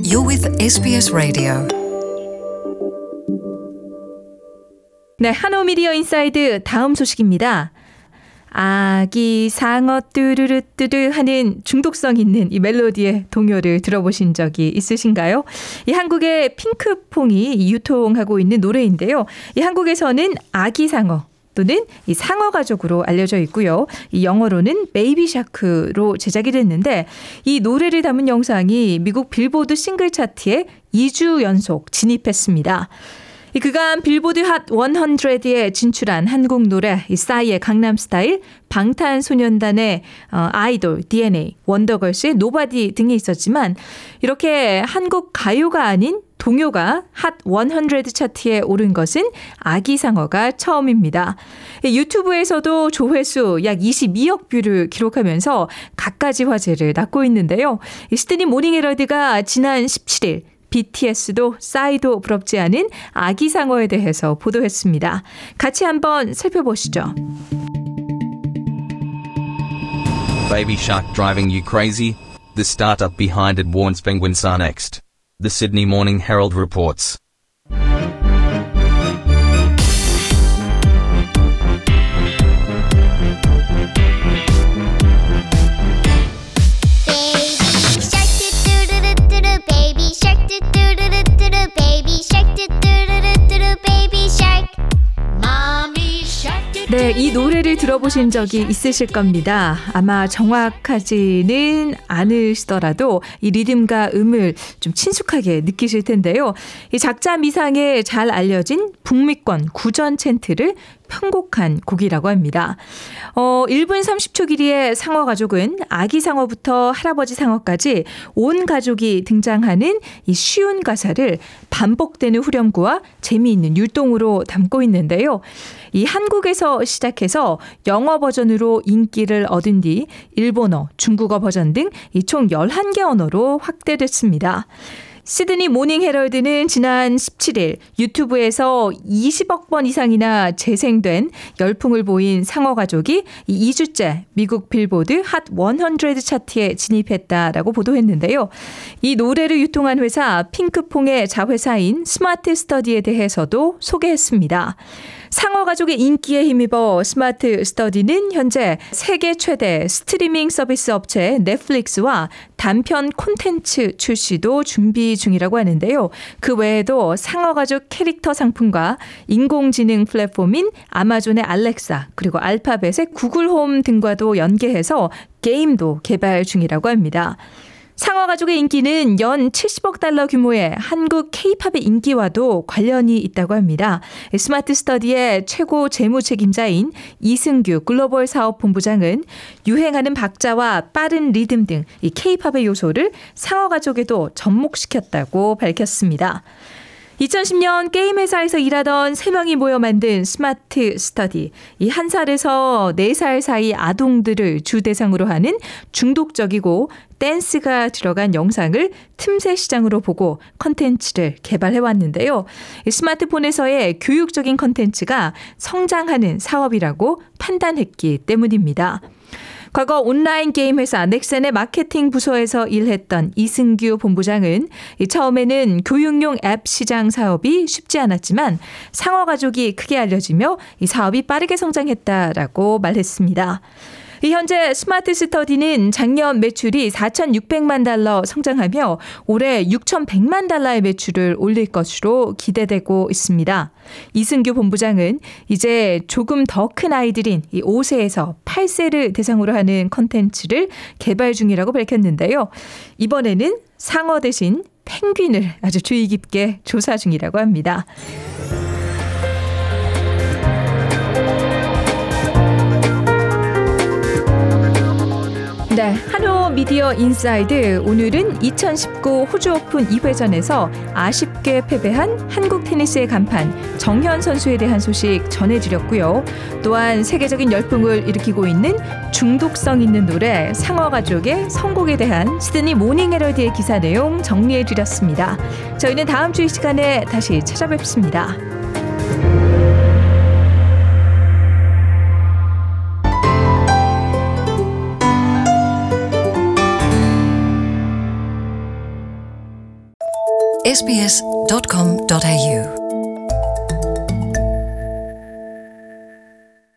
You're with SBS Radio. 네, 한오미디어 인사이드 다음 소식입니다. 아기 상어 뚜루루뚜루 하는 중독성 있는 이 멜로디의 동요를 들어보신 적이 있으신가요? 이 한국의 핑크퐁이 유통하고 있는 노래인데요. 이 한국에서는 아기 상어 또는 이 상어 가족으로 알려져 있고요. 이 영어로는 베이비 샤크로 제작이 됐는데 이 노래를 담은 영상이 미국 빌보드 싱글 차트에 2주 연속 진입했습니다. 이 그간 빌보드 핫 100에 진출한 한국 노래 이 싸이의 강남스타일, 방탄소년단의 아이돌, DNA, 원더걸스의 노바디 등이 있었지만 이렇게 한국 가요가 아닌 동요가 핫 100 차트에 오른 것은 아기상어가 처음입니다. 유튜브에서도 조회수 약 22억 뷰를 기록하면서 갖가지 화제를 낳고 있는데요. 시드니 모닝헤럴드가 지난 17일 BTS도 싸이도 부럽지 않은 아기상어에 대해서 보도했습니다. 같이 한번 살펴보시죠. Baby shark driving you crazy? The startup behind it warns penguins are next. The Sydney Morning Herald reports. 네, 이 노래를 들어보신 적이 있으실 겁니다. 아마 정확하지는 않으시더라도 이 리듬과 음을 좀 친숙하게 느끼실 텐데요. 이 작자 미상에 잘 알려진 북미권 구전 챈트를 편곡한 곡이라고 합니다. 1분 30초 길이의 상어 가족은 아기 상어부터 할아버지 상어까지 온 가족이 등장하는 이 쉬운 가사를 반복되는 후렴구와 재미있는 율동으로 담고 있는데요. 이 한국에서 시작해서 영어 버전으로 인기를 얻은 뒤 일본어, 중국어 버전 등 이 총 11개 언어로 확대됐습니다. 시드니 모닝 헤럴드는 지난 17일 유튜브에서 20억 번 이상이나 재생된 열풍을 보인 상어 가족이 2주째 미국 빌보드 핫 100 차트에 진입했다라고 보도했는데요. 이 노래를 유통한 회사 핑크퐁의 자회사인 스마트 스터디에 대해서도 소개했습니다. 상어 가족의 인기에 힘입어 스마트 스터디는 현재 세계 최대 스트리밍 서비스 업체 넷플릭스와 단편 콘텐츠 출시도 준비 중이라고 하는데요. 그 외에도 상어 가족 캐릭터 상품과 인공지능 플랫폼인 아마존의 알렉사 그리고 알파벳의 구글홈 등과도 연계해서 게임도 개발 중이라고 합니다. 상어 가족의 인기는 연 70억 달러 규모의 한국 K-팝의 인기와도 관련이 있다고 합니다. 스마트 스터디의 최고 재무 책임자인 이승규 글로벌 사업본부장은 유행하는 박자와 빠른 리듬 등 이 K-팝의 요소를 상어 가족에도 접목시켰다고 밝혔습니다. 2010년 게임 회사에서 일하던 3명이 모여 만든 스마트 스터디. 이 1살에서 4살 사이 아동들을 주 대상으로 하는 중독적이고 댄스가 들어간 영상을 틈새 시장으로 보고 컨텐츠를 개발해 왔는데요. 스마트폰에서의 교육적인 컨텐츠가 성장하는 사업이라고 판단했기 때문입니다. 과거 온라인 게임 회사 넥센의 마케팅 부서에서 일했던 이승규 본부장은 처음에는 교육용 앱 시장 사업이 쉽지 않았지만 상어 가족이 크게 알려지며 이 사업이 빠르게 성장했다라고 말했습니다. 현재 스마트 스터디는 작년 매출이 4,600만 달러 성장하며 올해 6,100만 달러의 매출을 올릴 것으로 기대되고 있습니다. 이승규 본부장은 이제 조금 더 큰 아이들인 5세에서 8세를 대상으로 하는 콘텐츠를 개발 중이라고 밝혔는데요. 이번에는 상어 대신 펭귄을 아주 주의 깊게 조사 중이라고 합니다. 네, 한오미디어 인사이드 오늘은 2019 호주 오픈 2회전에서 아쉽게 패배한 한국 테니스의 간판 정현 선수에 대한 소식 전해드렸고요. 또한 세계적인 열풍을 일으키고 있는 중독성 있는 노래 상어 가족의 선곡에 대한 시드니 모닝 헤럴드의 기사 내용 정리해드렸습니다. 저희는 다음 주 이 시간에 다시 찾아뵙습니다. sbs.com.au